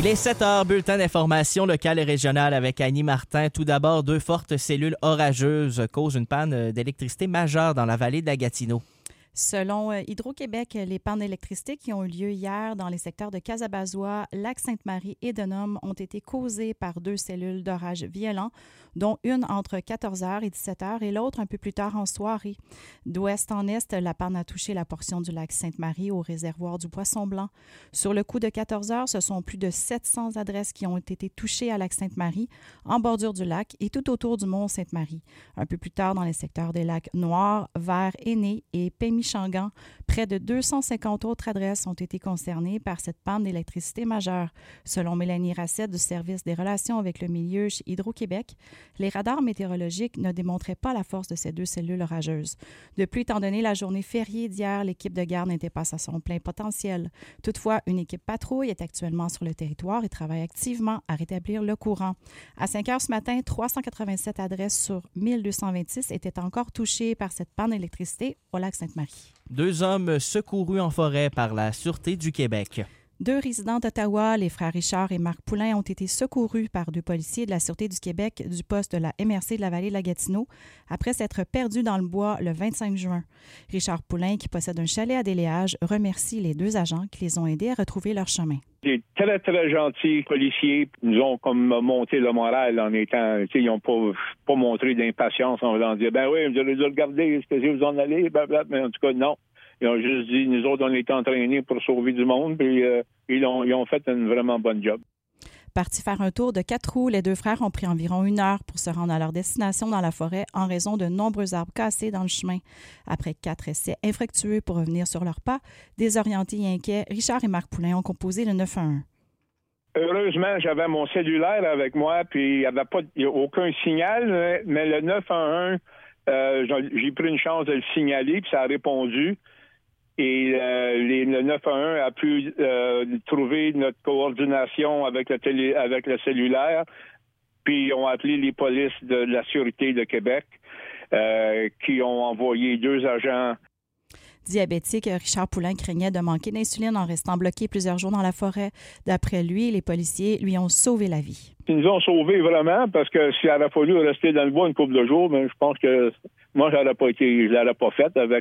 Les 7 heures, bulletin d'information locale et régionale avec Annie Martin. Tout d'abord, 2 fortes cellules orageuses causent une panne d'électricité majeure dans la vallée de la Gatineau. Selon Hydro-Québec, les pannes d'électricité qui ont eu lieu hier dans les secteurs de Casabazois, Lac-Sainte-Marie et Denham ont été causées par 2 cellules d'orage violents, dont une entre 14h et 17h et l'autre un peu plus tard en soirée. D'ouest en est, la panne a touché la portion du lac Sainte-Marie au réservoir du Poisson-Blanc. Sur le coup de 14h, ce sont plus de 700 adresses qui ont été touchées à Lac-Sainte-Marie, en bordure du lac et tout autour du mont Sainte-Marie. Un peu plus tard, dans les secteurs des lacs Noirs, Vert, Aîné et Pémichangan, près de 250 autres adresses ont été concernées par cette panne d'électricité majeure. Selon Mélanie Racette du service des relations avec le milieu chez Hydro-Québec, les radars météorologiques ne démontraient pas la force de ces 2 cellules orageuses. De plus, étant donné la journée fériée d'hier, l'équipe de garde n'était pas à son plein potentiel. Toutefois, une équipe patrouille est actuellement sur le territoire et travaille activement à rétablir le courant. À 5 heures ce matin, 387 adresses sur 1226 étaient encore touchées par cette panne d'électricité au lac Sainte-Marie. 2 hommes secourus en forêt par la Sûreté du Québec. 2 résidents d'Ottawa, les frères Richard et Marc Poulain, ont été secourus par 2 policiers de la Sûreté du Québec du poste de la MRC de la vallée de la Gatineau après s'être perdus dans le bois le 25 juin. Richard Poulain, qui possède un chalet à Déléage, remercie les 2 agents qui les ont aidés à retrouver leur chemin. Des très, très gentils policiers nous ont comme monté le moral en étant, ils n'ont pas montré d'impatience en voulant dire, ben oui, vous allez regarder ce que vous en allez, blablabla, mais en tout cas, non. Ils ont juste dit, nous autres, on est entraînés pour sauver du monde, puis ils ont fait une vraiment bonne job. Partis faire un tour de 4 roues, les 2 frères ont pris environ 1 heure pour se rendre à leur destination dans la forêt en raison de nombreux arbres cassés dans le chemin. Après 4 essais infructueux pour revenir sur leurs pas, désorientés et inquiets, Richard et Marc Poulain ont composé le 911. Heureusement, j'avais mon cellulaire avec moi, puis il n'y a aucun signal, mais le 911, j'ai pris une chance de le signaler, puis ça a répondu. Et le 911 a pu trouver notre coordination avec le cellulaire, puis ils ont appelé les polices de la Sûreté de Québec, qui ont envoyé 2 agents. Diabétique, Richard Poulain craignait de manquer d'insuline en restant bloqué plusieurs jours dans la forêt. D'après lui, les policiers lui ont sauvé la vie. Ils nous ont sauvés vraiment, parce que s'il aurait fallu rester dans le bois une couple de jours, je pense que moi, je l'aurais pas fait avec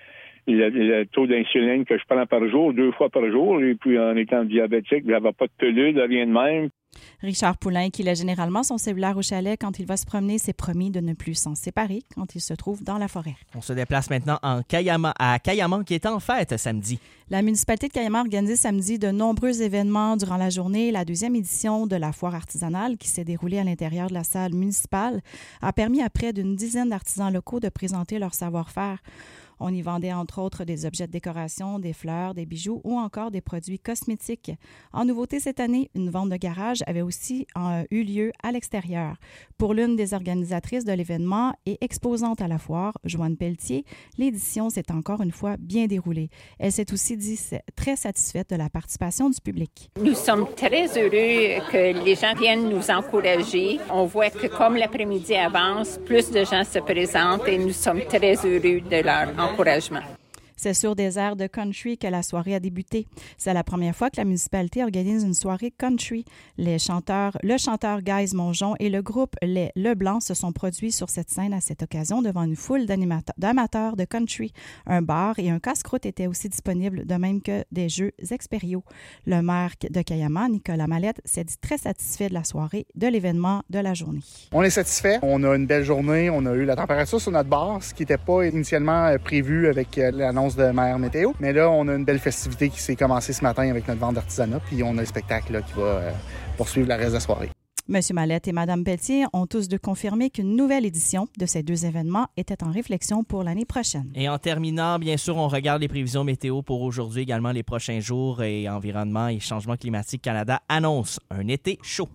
le taux d'insuline que je prends par jour, 2 fois par jour, et puis en étant diabétique, il n'y avait pas de pilule, rien de même. Richard Poulain, qui a généralement son cellulaire au chalet quand il va se promener, s'est promis de ne plus s'en séparer quand il se trouve dans la forêt. On se déplace maintenant à Cayamant, qui est en fête samedi. La municipalité de Cayamant a organisé samedi de nombreux événements durant la journée. La 2e édition de la foire artisanale, qui s'est déroulée à l'intérieur de la salle municipale, a permis à près d'une dizaine d'artisans locaux de présenter leur savoir-faire. On y vendait entre autres des objets de décoration, des fleurs, des bijoux ou encore des produits cosmétiques. En nouveauté cette année, une vente de garage avait aussi eu lieu à l'extérieur. Pour l'une des organisatrices de l'événement et exposante à la foire, Joanne Pelletier, l'édition s'est encore une fois bien déroulée. Elle s'est aussi dit très satisfaite de la participation du public. Nous sommes très heureux que les gens viennent nous encourager. On voit que comme l'après-midi avance, plus de gens se présentent et nous sommes très heureux de leur encouragement. C'est sur des airs de country que la soirée a débuté. C'est la première fois que la municipalité organise une soirée country. Le chanteur Guys Mongeon et le groupe Les Leblanc se sont produits sur cette scène à cette occasion devant une foule d'amateurs de country. Un bar et un casse-croûte étaient aussi disponibles, de même que des jeux expériaux. Le maire de Cayamant, Nicolas Mallette, s'est dit très satisfait de la soirée, de l'événement de la journée. On est satisfait. On a une belle journée. On a eu la température sur notre bar, ce qui n'était pas initialement prévu avec l'annonce de Mère Météo. Mais là, on a une belle festivité qui s'est commencée ce matin avec notre vente d'artisanat, puis on a le spectacle là, qui va poursuivre la reste de la soirée. Monsieur Mallette et Mme Pelletier ont tous deux confirmé qu'une nouvelle édition de ces 2 événements était en réflexion pour l'année prochaine. Et en terminant, bien sûr, on regarde les prévisions météo pour aujourd'hui, également les prochains jours, et Environnement et Changement climatique Canada annonce un été chaud.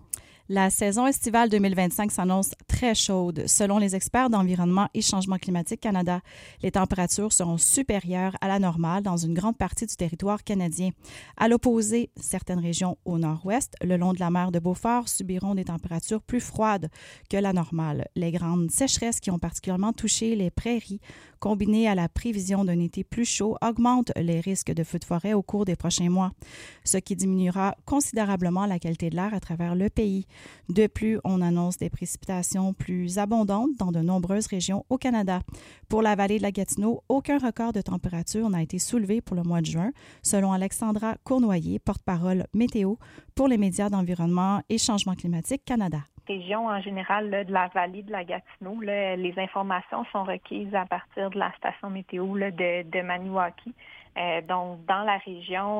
La saison estivale 2025 s'annonce très chaude. Selon les experts d'Environnement et Changement climatique Canada, les températures seront supérieures à la normale dans une grande partie du territoire canadien. À l'opposé, certaines régions au nord-ouest, le long de la mer de Beaufort, subiront des températures plus froides que la normale. Les grandes sécheresses qui ont particulièrement touché les prairies, combinées à la prévision d'un été plus chaud, augmentent les risques de feux de forêt au cours des prochains mois, ce qui diminuera considérablement la qualité de l'air à travers le pays. De plus, on annonce des précipitations plus abondantes dans de nombreuses régions au Canada. Pour la vallée de la Gatineau, aucun record de température n'a été soulevé pour le mois de juin, selon Alexandra Cournoyer, porte-parole météo pour les médias d'Environnement et Changement climatique Canada. Région en général là, de la vallée de la Gatineau, là, les informations sont requises à partir de la station météo là, de Maniwaki. Donc, dans la région,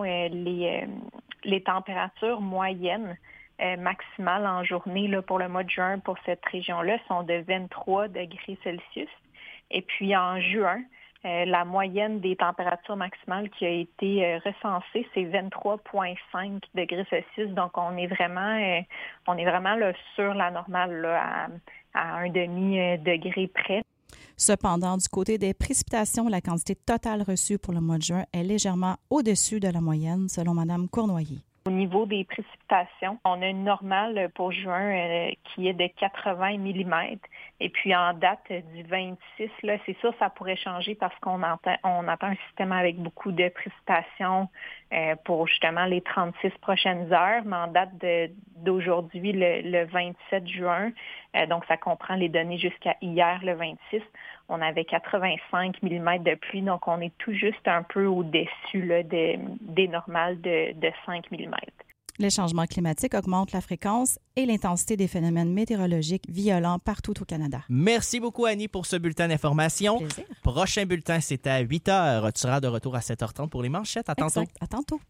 les températures moyennes maximales en journée là, pour le mois de juin pour cette région-là sont de 23 degrés Celsius. Et puis en juin, la moyenne des températures maximales qui a été recensée, c'est 23,5 degrés Celsius. Donc, on est vraiment là, sur la normale là, à un demi-degré près. Cependant, du côté des précipitations, la quantité totale reçue pour le mois de juin est légèrement au-dessus de la moyenne, selon Mme Cournoyer. Au niveau des précipitations, on a une normale pour juin qui est de 80 mm. Et puis en date du 26, là, c'est sûr ça pourrait changer parce qu'on attend un système avec beaucoup de précipitations pour justement les 36 prochaines heures. Mais en date d'aujourd'hui, le 27 juin, donc ça comprend les données jusqu'à hier, le 26, on avait 85 mm de pluie. Donc on est tout juste un peu au-dessus là, des normales de 5 mm. Les changements climatiques augmentent la fréquence et l'intensité des phénomènes météorologiques violents partout au Canada. Merci beaucoup, Annie, pour ce bulletin d'information. Plaisir. Prochain bulletin, c'est à 8h. Tu seras de retour à 7h30 pour les manchettes. À tantôt. Exact. À tantôt.